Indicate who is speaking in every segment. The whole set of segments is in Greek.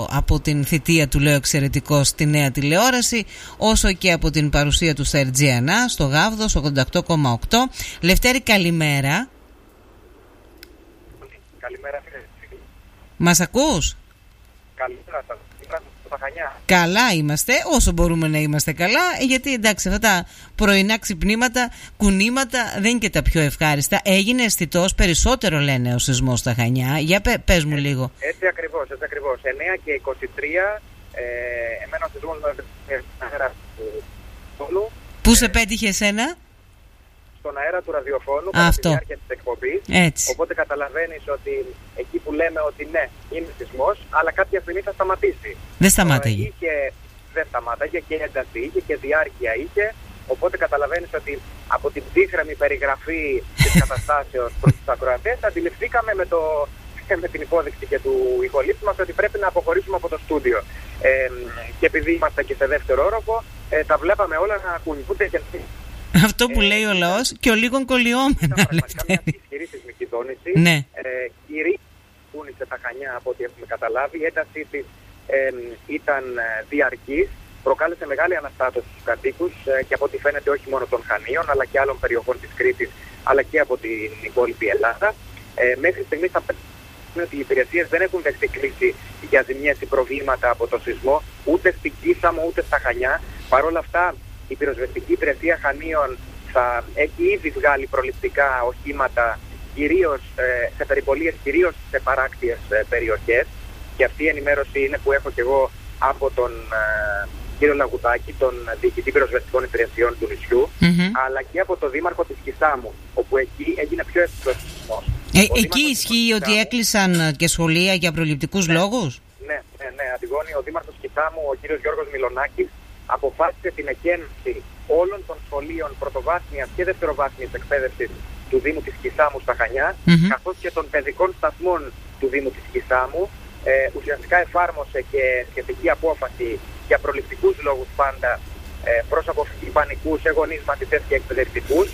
Speaker 1: από την θητεία του, λέω, εξαιρετικός στη Νέα Τηλεόραση, όσο και από την παρουσία του στα RGNA, στο Γάβδος 88,8. Λευτέρη, καλημέρα.
Speaker 2: Καλημέρα.
Speaker 1: Μας ακούς?
Speaker 2: Καλημέρα σας. Στα Χανιά.
Speaker 1: Καλά είμαστε, όσο μπορούμε να είμαστε καλά, γιατί εντάξει, αυτά τα πρωινά ξυπνήματα, κουνήματα δεν είναι και τα πιο ευχάριστα. Έγινε αισθητός περισσότερο, λένε, ο σεισμός στα Χανιά. Για πες μου λίγο.
Speaker 2: Έτσι ακριβώς. 9 και 23, εμένα ο σεισμός με αέρα του ραδιοφώνου.
Speaker 1: Πού σε πέτυχε εσένα?
Speaker 2: Στον αέρα του ραδιοφώνου, κατά τη διάρκεια της εκπομπής.
Speaker 1: Έτσι.
Speaker 2: Οπότε καταλαβαίνεις ότι εκεί που λέμε ότι ναι, είναι σεισμός, αλλά κάποια στιγμή θα σταματήσει.
Speaker 1: Δεν σταμάταγε.
Speaker 2: Δεν σταμάταγε και ένταση είχε και διάρκεια είχε. Οπότε καταλαβαίνεις ότι από την ψύχρεμη περιγραφή της καταστάσεως προς τους ακροατές αντιληφθήκαμε με την υπόδειξη και του ηχολήπτη μας ότι πρέπει να αποχωρήσουμε από το στούντιο. Και επειδή είμαστε και σε δεύτερο όροφο, τα βλέπαμε όλα να κουνηθούνται και
Speaker 1: αυτό που λέει ο λαός και ο λίγων κολλιόμενα.
Speaker 2: Ήταν πραγματικά μια ισχυρή σεισμική δόνηση.
Speaker 1: Ναι.
Speaker 2: Η κούνησε τα Χανιά από ό,τι έχουμε καταλάβει. Η έντασή της ήταν διαρκής. Προκάλεσε μεγάλη αναστάτωση στους κατοίκους και από ό,τι φαίνεται όχι μόνο των Χανίων αλλά και άλλων περιοχών της Κρήτης αλλά και από την υπόλοιπη Ελλάδα. Μέχρι στιγμής θα πρέπει ότι οι υπηρεσίες δεν έχουν δεχτεί κλίση για ζημιές ή προβλήματα από το σεισμό ούτε στην Κίσαμο ούτε στα Χανιά. Παρ' όλα αυτά, η πυροσβεστική υπηρεσία Χανίων θα έχει ήδη βγάλει προληπτικά οχήματα κυρίως σε περιπολίες, κυρίως σε παράκτιες περιοχές, και αυτή η ενημέρωση είναι που έχω και εγώ από τον κύριο Λαγουδάκη, τον διοικητή πυροσβεστικών υπηρεσιών του νησιού, αλλά και από τον δήμαρχο της Κισάμου, όπου εκεί έγινε πιο εύκολος σεισμός.
Speaker 1: Εκεί ισχύει ότι έκλεισαν και σχολεία για προληπτικούς λόγους?
Speaker 2: Ναι, Αντιγόνη, ο δήμαρχος Κισάμου, ο κύριος Γιώργος Μιλονάκης, αποφάσισε την εκένωση όλων των σχολείων πρωτοβάθμιας και δευτεροβάθμιας εκπαίδευσης του Δήμου της Κισάμου στα Χανιά, καθώς και των παιδικών σταθμών του Δήμου της Κισάμου. Ουσιαστικά εφάρμοσε και σχετική απόφαση για προληπτικούς λόγους πάντα, προς αποφυγή πανικού σε γονείς, μαθητές και εκπαιδευτικούς,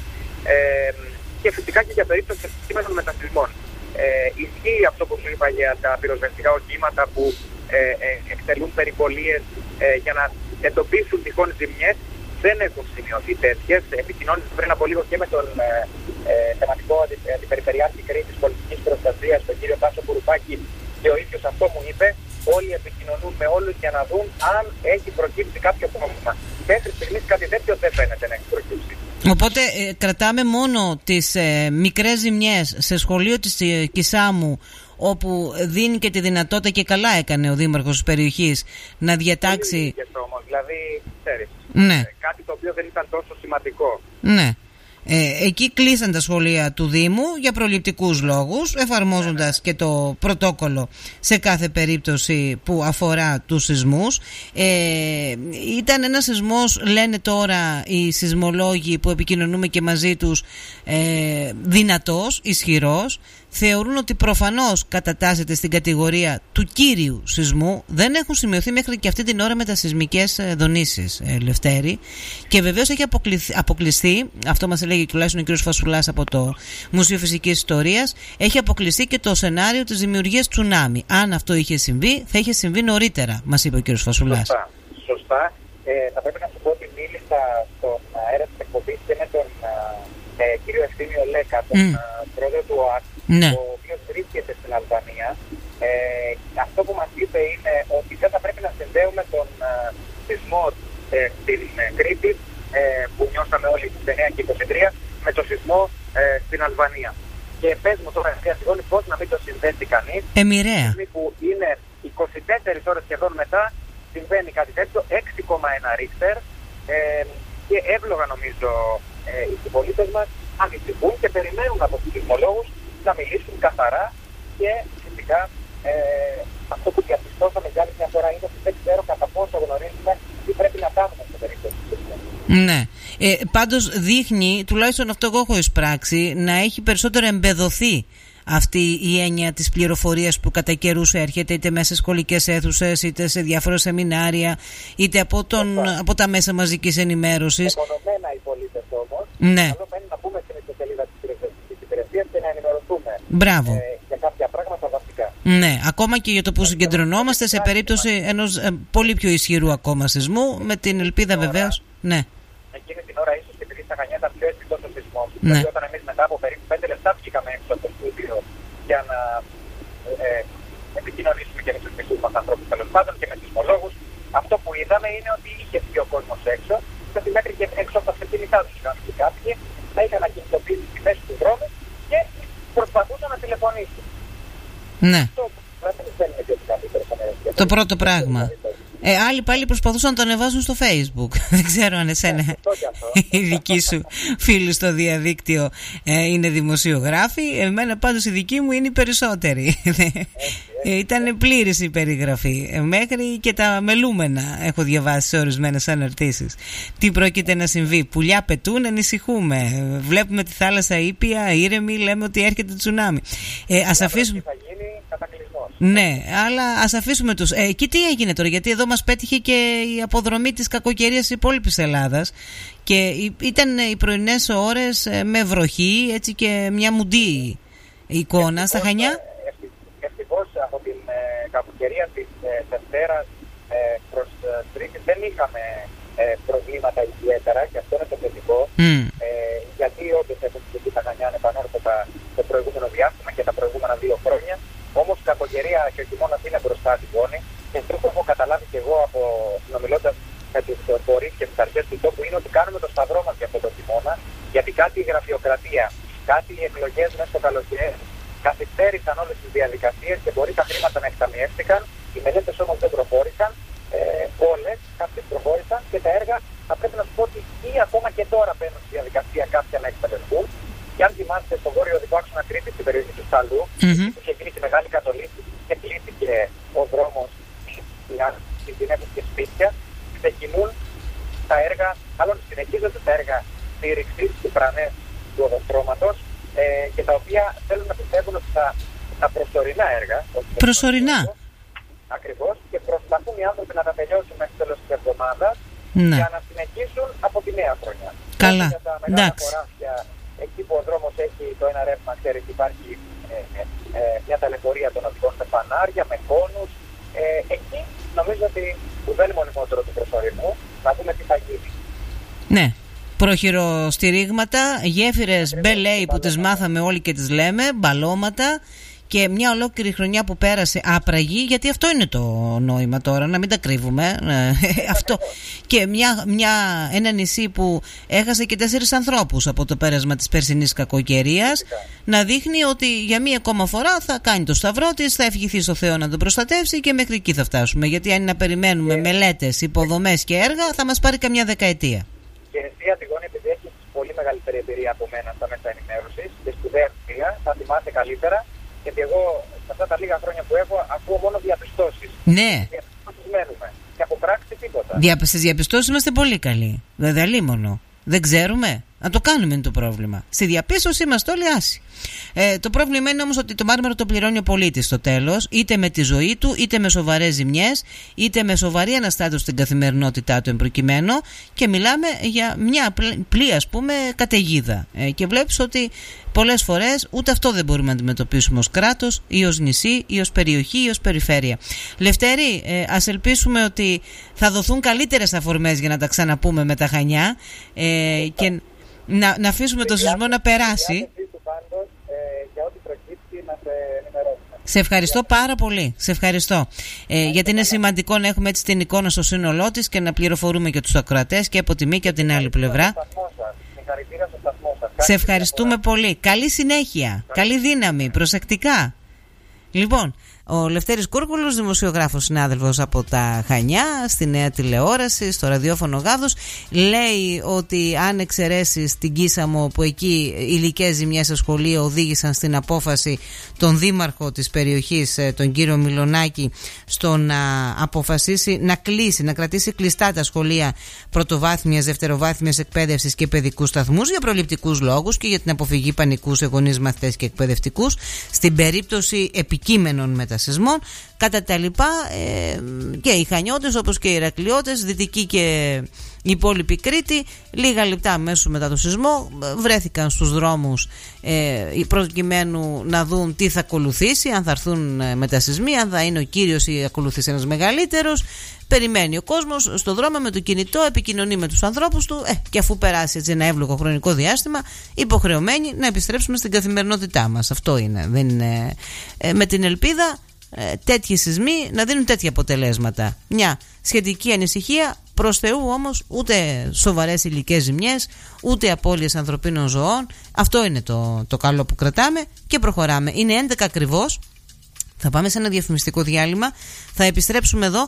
Speaker 2: και φυσικά και για περίπτωση κείμενων μετασυσμών. Ισχύει αυτό που σου είπα για τα πυροσβεστικά οχήματα που εκτελούν περιπολίες για να εντοπίσουν τυχόν ζημιές. Δεν έχουν σημειωθεί τέτοιες. Επικοινώνησα πριν από λίγο και με τον θεματικό αντιπεριφερειάρχη Κρήτης Πολιτικής Προστασίας, τον κύριο Τάσο Κουρουπάκη, και ο ίδιος αυτό μου είπε. Όλοι επικοινωνούν με όλους για να δουν αν έχει προκύψει κάποιο πρόβλημα. Μέχρι στιγμής κάτι τέτοιο δεν φαίνεται να έχει προκύψει.
Speaker 1: Οπότε κρατάμε μόνο τις μικρές ζημιές σε σχολείο της Κισάμου, όπου δίνει και τη δυνατότητα, και καλά έκανε ο δήμαρχος της περιοχής, να διατάξει.
Speaker 2: Όμως, δηλαδή, ξέρεις,
Speaker 1: ναι,
Speaker 2: κάτι το οποίο δεν ήταν τόσο σημαντικό.
Speaker 1: Ναι. Εκεί κλείσαν τα σχολεία του Δήμου για προληπτικούς λόγους, εφαρμόζοντας και το πρωτόκολλο σε κάθε περίπτωση που αφορά τους σεισμούς. Ήταν ένας σεισμός, λένε τώρα οι σεισμολόγοι που επικοινωνούμε και μαζί τους, δυνατός, ισχυρός. Θεωρούν ότι προφανώς κατατάσσεται στην κατηγορία του κύριου σεισμού. Δεν έχουν σημειωθεί μέχρι και αυτή την ώρα μετασεισμικές δονήσεις, Λευτέρη. Και βεβαίως έχει αποκλειστεί, αυτό μας έλεγε τουλάχιστον ο κ. Φασουλάς από το Μουσείο Φυσικής Ιστορίας, έχει αποκλειστεί και το σενάριο της δημιουργίας τσουνάμι. Αν αυτό είχε συμβεί, θα είχε συμβεί νωρίτερα, μας είπε ο κ. Φασουλάς.
Speaker 2: Σωστά. Θα πρέπει να σου πω ότι μίλησα στον αέρα της εκπομπής και με τον κύριο Ευθύμιο Λέκα, τον πρόεδρο του ΟΑΚ, ο οποίος βρίσκεται στην Αλβανία. Αυτό που μας είπε είναι ότι δεν θα πρέπει να συνδέουμε τον σεισμό στην Κρήτη, που νιώσαμε όλοι στις 9 και 23, με το σεισμό στην Αλβανία. Και πες μου τώρα, Αντιγόνη, πώς να μην το συνδέσει κανείς.
Speaker 1: Μοιραία.
Speaker 2: Που είναι 24 ώρες σχεδόν μετά, συμβαίνει κάτι τέτοιο, 6,1 ρίχτερ, και εύλογα νομίζω οι συμπολίτες μας ανησυχούν και περιμένουν από τους σεισμολόγους να μιλήσουν καθαρά, και φυσικά αυτό που διαπιστώσαμε για άλλη μια φορά είναι ότι δεν ξέρω κατά πόσο γνωρίζουμε τι πρέπει να κάνουμε σε περίπτωση του σεισμού.
Speaker 1: Ναι. Πάντως δείχνει, τουλάχιστον αυτό εγώ έχω εισπράξει, να έχει περισσότερο εμπεδοθεί αυτή η έννοια της πληροφορίας που κατά καιρούς έρχεται, είτε μέσα σε σχολικές αίθουσες, είτε σε διάφορα σεμινάρια, είτε από τα μέσα μαζικής ενημέρωσης.
Speaker 2: Επωνομένα οι πολίτες όμως,
Speaker 1: ναι,
Speaker 2: καλό μένει να πούμε στην ιστοσελίδα της πυροσβεστικής υπηρεσίας και να ενημερωθούμε
Speaker 1: μπράβο.
Speaker 2: Για κάποια πράγματα βασικά.
Speaker 1: Ναι, ακόμα και για το που συγκεντρωνόμαστε σε περίπτωση ενός πολύ πιο ισχυρού ακόμα σεισμού, με την ελπίδα βεβαίως. Ναι.
Speaker 2: Εκείνη την ώρα ίσως και επειδή στα Χανιά ήταν πιο αισθητός ο σεισμός. Ναι. Δηλαδή όταν εμείς μετά από περίπου 5 λεπτά βγήκαμε έξω από το στούντιο για να επικοινωνήσουμε και με τους μισούς μας ανθρώπους τέλος πάντων και με σεισμολόγους, αυτό που είδαμε είναι ότι είχε βγει ο κόσμος έξω, γιατί μέχρι και έξω από τα αυτοκίνητά τους και κάποιοι θα είχαν ακινητοποιήσει στη μέση του δρόμου και προσπαθούσαν να τηλεφωνήσουν.
Speaker 1: Ναι. Το πρώτο πράγμα. Άλλοι πάλι προσπαθούσαν να το ανεβάσουν στο Facebook. Δεν ξέρω αν εσένα οι δικοί σου φίλοι στο διαδίκτυο είναι δημοσιογράφοι. Εμένα πάντως οι δικοί μου είναι οι περισσότεροι. Ήταν πλήρης η περιγραφή. Μέχρι και τα μελούμενα έχω διαβάσει σε ορισμένες αναρτήσεις. Τι πρόκειται να συμβεί? Πουλιά πετούν, ανησυχούμε. Βλέπουμε τη θάλασσα ήπια, ήρεμη, λέμε ότι έρχεται τσουνάμι. Ας αφήσουμε. Ναι, αλλά ας αφήσουμε τους. Εκεί τι έγινε τώρα? Γιατί εδώ μας πέτυχε και η αποδρομή της κακοκαιρίας της υπόλοιπης Ελλάδας και ήταν οι πρωινές ώρες με βροχή, έτσι, και μια μουντή εικόνα στα Χανιά.
Speaker 2: Ευτυχώς από την κακοκαιρία της Δευτέρας προς Τρίτη δεν είχαμε προβλήματα ιδιαίτερα και αυτό είναι το θετικό. Γιατί όντως έχουν στηθεί τα Χανιά ανεπανόρθωτα το προηγούμενο διάστημα και τα προηγούμενα 2 χρόνια. Όμως η κακοκαιρία και ο χειμώνας είναι μπροστά την πόνη και αυτό που έχω καταλάβει και εγώ από συνομιλώντας με τους φορείς και τις αρχές του τόπου είναι ότι κάνουμε το σταυρό μας για αυτό το χειμώνα, γιατί κάτι η γραφειοκρατία, κάτι οι εκλογές μέσα στο καλοκαίρι καθυστέρησαν όλες τις διαδικασίες και μπορεί τα χρήματα να εκταμιεύτηκαν, οι μελέτες όμως δεν προχώρησαν, όλες, κάποιες προχώρησαν και τα έργα θα πρέπει να σου πω ότι ή ακόμα και τώρα μπαίνουν στη διαδικασία κάποια να εκπαιδευτούν. Και αν θυμάστε στο βόρειο οδικό άξονα Κρήτης, στην περιοχή του Σταλού, που είχε γίνει τη μεγάλη κατολίστη και κλείστηκε ο δρόμος στην Κινέζου και σπίτια, ξεκινούν τα έργα, μάλλον συνεχίζονται τα έργα στήριξης του πρανές του οδοστρώματος και τα οποία θέλουν να πιστεύουν ότι τα προσωρινά έργα.
Speaker 1: Προσωρινά.
Speaker 2: Ακριβώς, και προσπαθούν οι άνθρωποι να τα τελειώσουν μέχρι τέλος της εβδομάδας για να συνεχίσουν από τη νέα χρονιά.
Speaker 1: Καλά.
Speaker 2: Εντάξει. Εκεί που ο δρόμος έχει το ένα ρεύμα, ξέρεις, υπάρχει μια ταλαιπωρία των οδηγών με φανάρια, με κόνους. Εκεί νομίζω ότι που δεν είναι μονιμότερο του προσωρινού, να δούμε τι θα γίνει.
Speaker 1: Ναι. Προχειροστηρίγματα, γέφυρες μπελέι που τις μάθαμε όλοι και τις λέμε, μπαλώματα. Και μια ολόκληρη χρονιά που πέρασε άπραγη, γιατί αυτό είναι το νόημα τώρα, να μην τα κρύβουμε. Αυτό. Και ένα νησί που έχασε και 4 ανθρώπους από το πέρασμα της περσινής κακοκαιρίας, να δείχνει ότι για μία ακόμα φορά θα κάνει το σταυρό της, θα ευχηθεί στο Θεό να τον προστατεύσει και μέχρι εκεί θα φτάσουμε. Γιατί αν είναι να περιμένουμε μελέτες, υποδομές και έργα, θα μας πάρει καμιά δεκαετία.
Speaker 2: Και εσύ, Αντιγόνη, επειδή έχεις πολύ μεγαλύτερη εμπειρία από μένα στα μέσα ενημέρωσης και σπουδαία εμπειρία, θα θυμάσαι καλύτερα. Γιατί εγώ σε αυτά τα λίγα χρόνια που έχω ακούω μόνο διαπιστώσεις.
Speaker 1: Ναι.
Speaker 2: Διαπιστώσεις μένουμε. Και από πράξη τίποτα.
Speaker 1: Στις διαπιστώσεις είμαστε πολύ καλοί. Βέβαια, λίμωνο. Δεν ξέρουμε. Να το κάνουμε είναι το πρόβλημα. Στη διαπίστωση είμαστε όλοι άσοι. Το πρόβλημα είναι όμως ότι το μάρμαρο το πληρώνει ο πολίτης στο τέλος, είτε με τη ζωή του, είτε με σοβαρές ζημιές, είτε με σοβαρή αναστάτωση στην καθημερινότητά του εμπροκειμένου, και μιλάμε για μια πλοία, ας πούμε, καταιγίδα. Και βλέπεις ότι πολλές φορές ούτε αυτό δεν μπορούμε να αντιμετωπίσουμε ως κράτος ή ως νησί ή ως περιοχή ή ως περιφέρεια. Λευτέρη, ας ελπίσουμε ότι θα δοθούν καλύτερες αφορμές για να τα ξαναπούμε με τα Χανιά και να αφήσουμε το σεισμό να περάσει. Σε ευχαριστώ πάρα πολύ. Σε ευχαριστώ. Γιατί είναι σημαντικό να έχουμε έτσι την εικόνα στο σύνολό της και να πληροφορούμε και τους ακροατές και από τη μία και από την άλλη πλευρά. Σε ευχαριστούμε πολύ. Καλή συνέχεια. Καλή δύναμη. Προσεκτικά. Λοιπόν, ο Λευτέρης Κούρκουλος, δημοσιογράφος, συνάδελφος από τα Χανιά, στη Νέα Τηλεόραση, στο ραδιόφωνο Γάδος, λέει ότι αν εξαιρέσεις την Κίσαμο, που εκεί υλικές ζημιές στα σχολεία οδήγησαν στην απόφαση τον δήμαρχο της περιοχής, τον κύριο Μιλονάκη, στο να αποφασίσει να κλείσει, να κρατήσει κλειστά τα σχολεία πρωτοβάθμιας, δευτεροβάθμιας εκπαίδευσης και παιδικούς σταθμούς για προληπτικούς λόγους και για την αποφυγή πανικού σε γονείς, μαθητές και εκπαιδευτικούς, στην περίπτωση επικείμενων μετασυσμών. Κατά τα λοιπά, και οι Χανιώτες όπως και οι Ηρακλειώτες, Δυτική και η υπόλοιπη Κρήτη, λίγα λεπτά αμέσως μετά το σεισμό βρέθηκαν στους δρόμους προκειμένου να δουν τι θα ακολουθήσει, αν θα έρθουν μετασεισμοί, αν θα είναι ο κύριος ή ακολουθήσει ένας μεγαλύτερος. Περιμένει ο κόσμος στο δρόμο με το κινητό, επικοινωνεί με τους ανθρώπους του και αφού περάσει έτσι ένα εύλογο χρονικό διάστημα, υποχρεωμένοι να επιστρέψουμε στην καθημερινότητά μας. Αυτό είναι. Δεν είναι με την ελπίδα τέτοιοι σεισμοί να δίνουν τέτοια αποτελέσματα. Μια σχετική ανησυχία, προς Θεού όμως ούτε σοβαρές υλικές ζημιές, ούτε απώλειες ανθρωπίνων ζωών. Αυτό είναι το καλό που κρατάμε και προχωράμε. Είναι 11 ακριβώς. Θα πάμε σε ένα διαφημιστικό διάλειμμα. Θα επιστρέψουμε εδώ